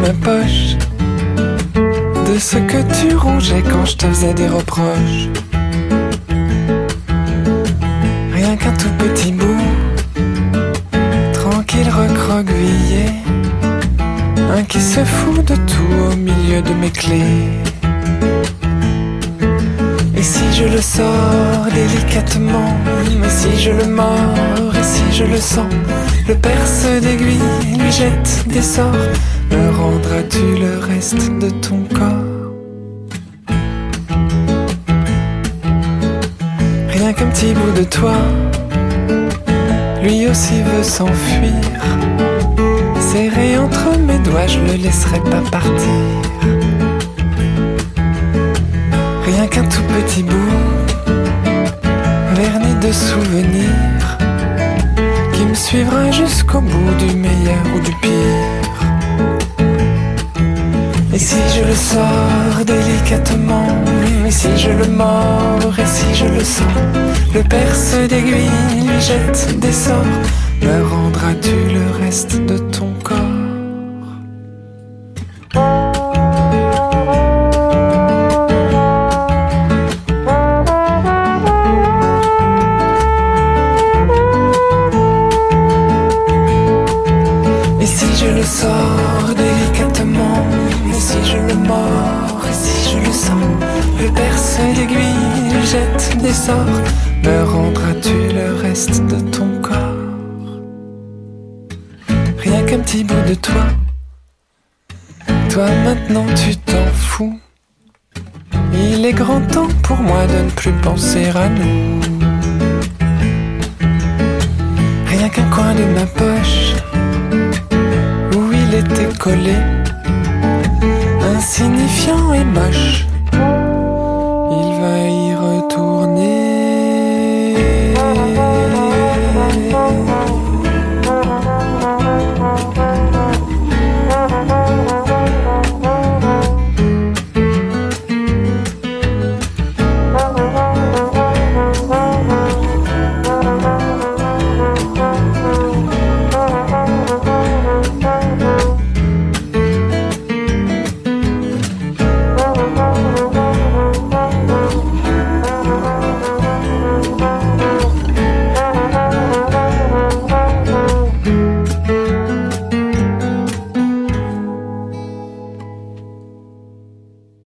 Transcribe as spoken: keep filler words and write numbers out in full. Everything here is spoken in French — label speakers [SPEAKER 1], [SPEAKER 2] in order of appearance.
[SPEAKER 1] ma poche, de ce que tu rongeais quand je te faisais des reproches. Rien qu'un tout petit bout, tranquille recroquevillé, un qui se fout de tout au milieu de mes clés. Et si je le sors délicatement, mais si je le mords, et si je le sens, le perce d'aiguille, lui jette des sorts, me rendras-tu le reste de ton corps? Rien qu'un petit bout de toi, lui aussi veut s'enfuir. Serré entre mes doigts, je le laisserai pas partir. Rien qu'un tout petit bout, verni de souvenirs, qui me suivra jusqu'au bout du meilleur ou du pire. Et si je le sors délicatement, et si je le mords, et si je le sens, le perce d'aiguille lui jette des sorts, me rendras-tu le reste de ton corps? Sors délicatement, et si je le mords, et si je le sens, le perce d'aiguille jette des sorts, me rendras-tu le reste de ton corps? Rien qu'un petit bout de toi, toi maintenant tu t'en fous. Il est grand temps pour moi de ne plus penser à nous. Rien qu'un coin de ma poche, était collé, insignifiant et moche,